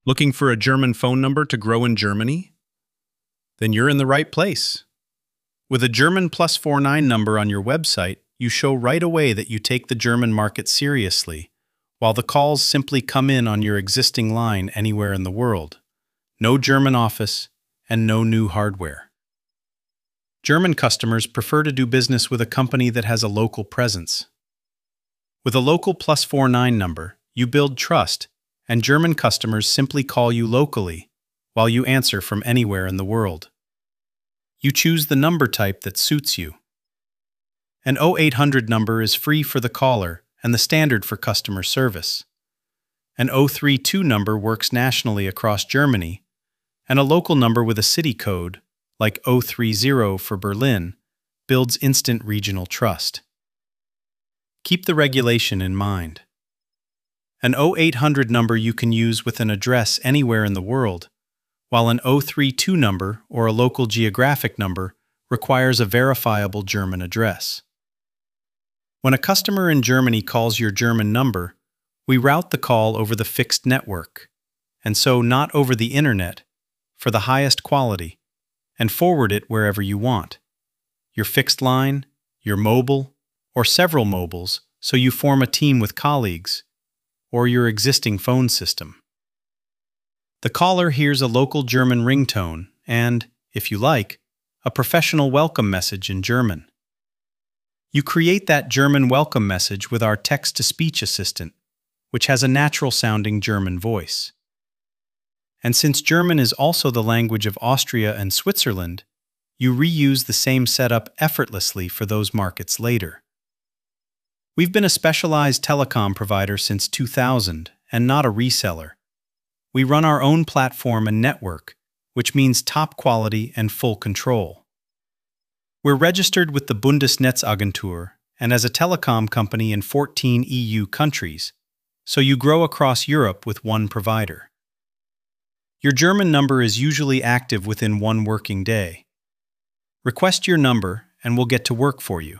Looking for a German phone number to grow in Germany? Then you're in the right place. With a German +49 number on your website, you show right away that you take the German market seriously, while the calls simply come in on your existing line anywhere in the world. No German office and no new hardware. German customers prefer to do business with a company that has a local presence. With a local +49 number, you build trust, and German customers simply call you locally, while you answer from anywhere in the world. You choose the number type that suits you. An 0800 number is free for the caller and the standard for customer service. An 032 number works nationally across Germany, and a local number with a city code, like 030 for Berlin, builds instant regional trust. Keep the regulation in mind. An 0800 number you can use with an address anywhere in the world, while an 032 number or a local geographic number requires a verifiable German address. When a customer in Germany calls your German number, we route the call over the fixed network, and so not over the internet, for the highest quality, and forward it wherever you want. Your fixed line, your mobile, or several mobiles, so you form a team with colleagues, or your existing phone system. The caller hears a local German ringtone and, if you like, a professional welcome message in German. You create that German welcome message with our text-to-speech assistant, which has a natural-sounding German voice. And since German is also the language of Austria and Switzerland, you reuse the same setup effortlessly for those markets later. We've been a specialized telecom provider since 2000 and not a reseller. We run our own platform and network, which means top quality and full control. We're registered with the Bundesnetzagentur and as a telecom company in 14 EU countries, so you grow across Europe with one provider. Your German number is usually active within one working day. Request your number and we'll get to work for you.